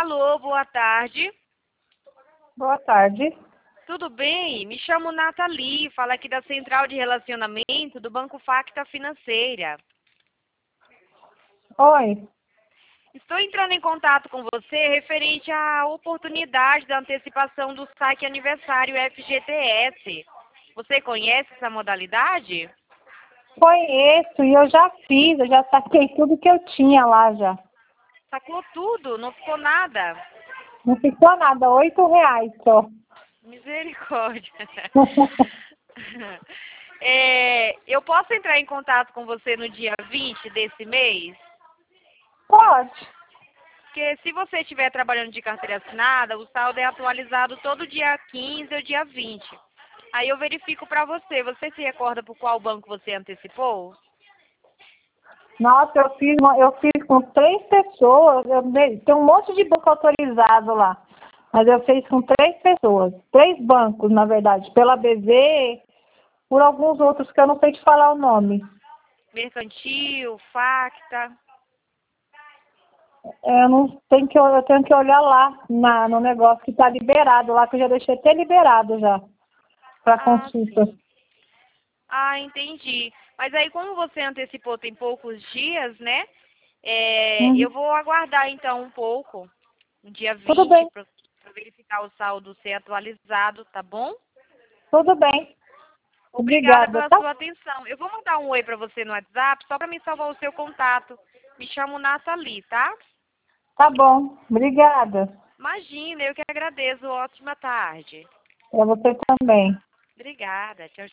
Alô, boa tarde. Boa tarde. Tudo bem? Me chamo Nathalie, falo aqui da Central de Relacionamento do Banco Facta Financeira. Oi. Estou entrando em contato com você referente à oportunidade da antecipação do saque aniversário FGTS. Você conhece essa modalidade? Conheço e eu já fiz, eu já saquei tudo que eu tinha lá já. Sacou tudo, não ficou nada. Não ficou nada, R$ 8 só. Misericórdia. Eu posso entrar em contato com você no dia 20 desse mês? Pode. Porque se você estiver trabalhando de carteira assinada, o saldo é atualizado todo dia 15 ou dia 20. Aí eu verifico para você. Você se recorda por qual banco você antecipou? Nossa, eu fiz com 3 pessoas, tem um monte de banco autorizado lá. Mas eu fiz com 3 pessoas, 3 bancos, na verdade, pela BV, por alguns outros que eu não sei te falar o nome. Mercantil, Facta. Eu tenho que olhar lá no negócio que está liberado lá, que eu já deixei até liberado já, para consulta. Sim. Entendi. Mas aí, como você antecipou tem poucos dias, né? Eu vou aguardar então um pouco, no dia Tudo 20, bem, para verificar o saldo ser atualizado, tá bom? tudo bem. Obrigada Obrigada, pela tá? sua atenção. Eu vou mandar um oi para você no WhatsApp, só para me salvar o seu contato. Me chamo Nathalie, tá? Tá bom, obrigada. Imagina, eu que agradeço. Ótima tarde. Para você também. Obrigada. Tchau,